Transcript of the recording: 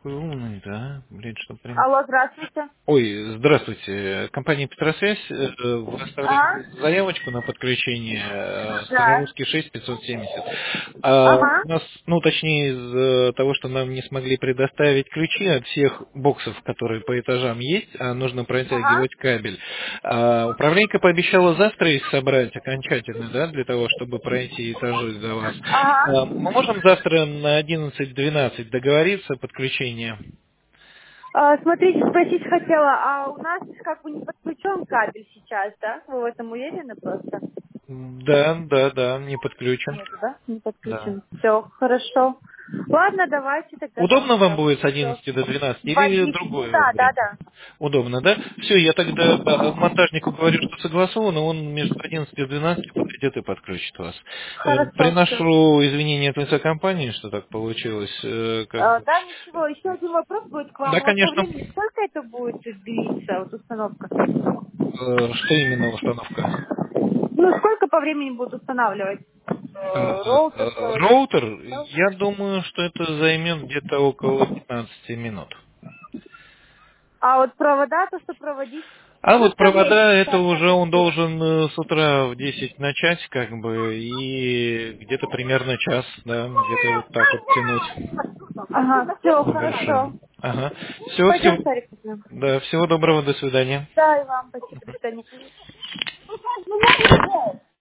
Какой умный, да? Блин, что прям... Алло, здравствуйте. Ой, здравствуйте. Компания Петросвязь. Вы оставляли Ага. заявочку на подключение Да. Старорусский 6570. Ага. У нас, ну, точнее, из того, что нам не смогли предоставить ключи от всех боксов, которые по этажам есть, а нужно Ага. протягивать кабель. Управляйка пообещала завтра их собрать окончательно, да, для того, чтобы пройти этажи за вас. Ага. Мы можем завтра на 11:12 договориться подключение? Смотрите, спросить хотела, а у нас как бы не подключен кабель сейчас, да? Вы в этом уверены просто? Да, да, да, не подключен. Нет, да? Не Да. подключен. Все, хорошо. Ладно, давайте тогда Удобно вам завтра. будет с Все. 11 до 12 или Звоните. Ну другое да, да, время? да. Удобно, да? Все, я тогда монтажнику говорю, что согласовано, он между 11 и 12 подойдет и подключит вас. Хорошо, все. Приношу извинения от лица компании, что так получилось. Как бы. Да, ничего, еще один вопрос будет к Да, вам. Вот по конечно. времени сколько это будет длиться, вот установка? Что именно установка? Ну, сколько по времени будут устанавливать? Роутер проводить? Роутер, я думаю, что это займет где-то около 15 минут. А вот провода, то, что проводить? А Ну, вот вставлять провода, это час уже надо он будет. должен с утра в 10 начать, как бы, и где-то примерно час, да, где-то вот так вот тянуть Ага, все, хорошо. завершим. Ага. Все, Пойдем, всего, Сарик. да, всего доброго, до свидания. Да, и вам спасибо, до свидания.